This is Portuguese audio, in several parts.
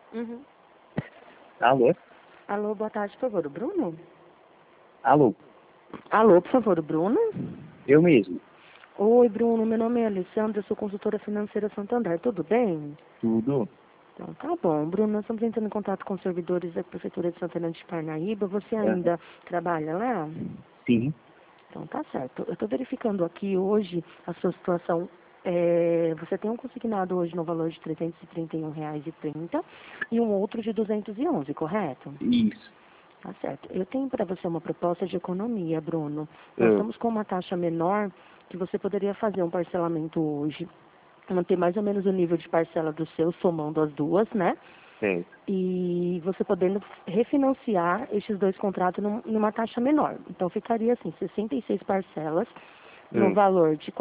Uhum. Alô? Alô, boa tarde, por favor, o Bruno? Alô? Alô, por favor, o Bruno? Eu mesmo. Oi, Bruno, meu nome é Alessandra, eu sou consultora financeira Santander, tudo bem? Tudo? Então, tá bom. Bruno, nós estamos entrando em contato com os servidores da Prefeitura de Santana de Parnaíba, você Aham. ainda trabalha lá? Sim. Então, tá certo. Eu estou verificando aqui hoje a sua situação. Você tem um consignado hoje no valor de R$ 331,30 e um outro de 211, correto? Isso. Tá certo. Eu tenho para você uma proposta de economia, Bruno. Nós Ah, estamos com uma taxa menor que você poderia fazer um parcelamento hoje, manter mais ou menos o nível de parcela do seu, somando as duas, né? certo. E você podendo refinanciar estes dois contratos numa taxa menor. Então ficaria assim, 66 parcelas no Ah, valor de R$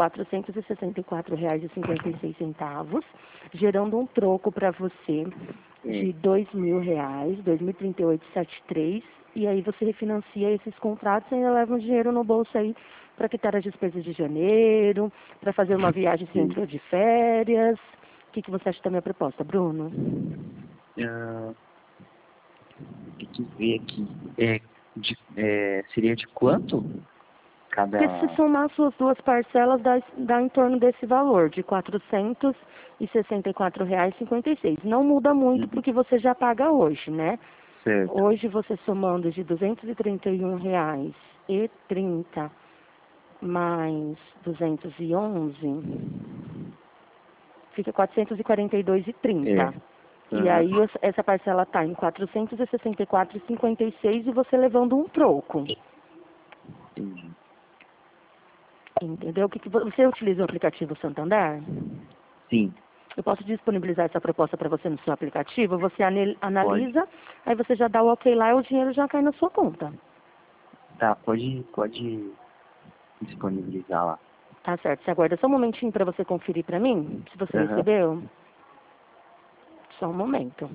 464,56, gerando um troco para você de sim. R$ 2.000, 2.038,73, e aí você refinancia esses contratos e ainda leva um dinheiro no bolso aí para quitar as despesas de janeiro, para fazer uma viagem se Sim. entrou de férias. O que você acha da minha proposta, Bruno? Ah, tem que ver aqui. Seria de quanto? Porque se Cada. somar as suas duas parcelas, dá em torno desse valor, de R$ 464,56. Não muda muito Uhum. porque você já paga hoje, né? Certo. Hoje você somando de R$ 231,30 mais 211, fica R$ 442,30. É. E Aham. aí essa parcela está em R$ 464,56 e você levando um troco. Entendi. Entendeu? Você utiliza o aplicativo Santander? Sim. Eu posso disponibilizar essa proposta para você no seu aplicativo, você Pode. analisa, aí você já dá o ok lá e o dinheiro já cai na sua conta. Tá, pode disponibilizar lá. Tá certo? Você aguarda só um momentinho para você conferir para mim, se você Aham. recebeu. Só um momento.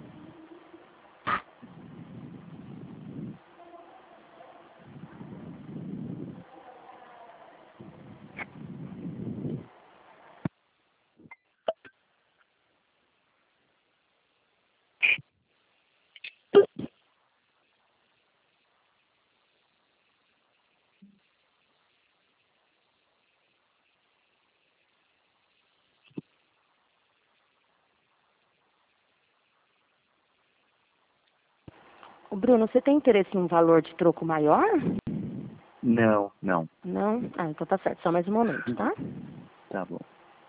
Ô, Bruno, você tem interesse em um valor de troco maior? Não, não. Não? Ah, então tá certo. Só mais um momento, tá? Tá bom.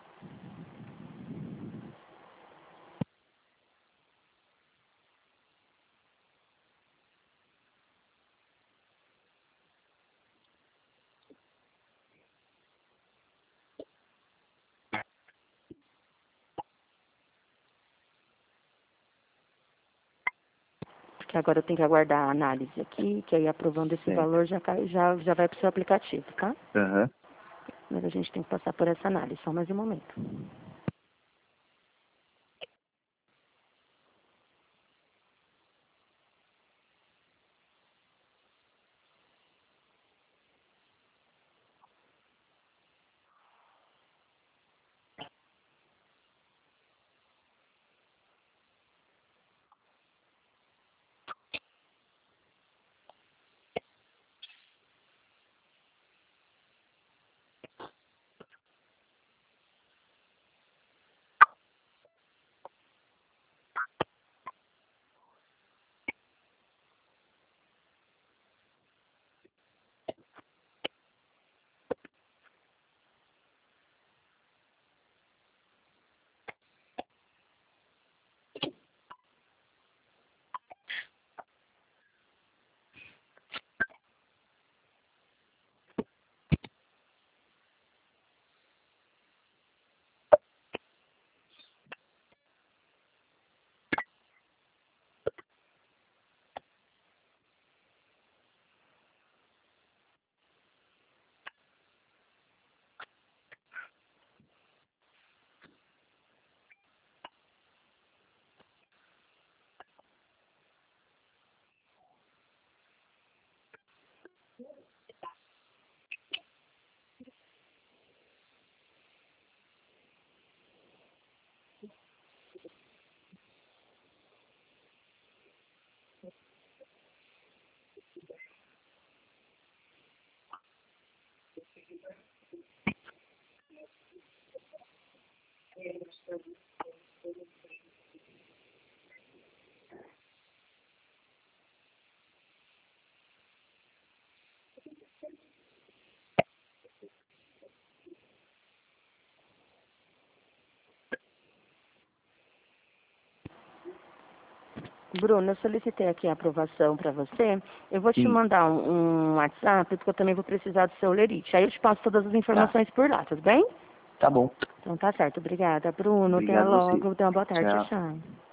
Porque agora eu tenho que aguardar a análise aqui, que aí aprovando esse Certo. valor já vai para o seu aplicativo, tá? Aham. Mas a gente tem que passar por essa análise. Só mais um momento. Bruno, eu solicitei aqui a aprovação para você. Eu vou te Sim. mandar um WhatsApp, porque eu também vou precisar do seu lerite. Aí eu te passo todas as informações por lá, tudo bem? Tá bom. Então tá certo. Obrigada, Bruno. Até Obrigado a você. logo. Tenha uma boa tarde. Tchau. Tchau.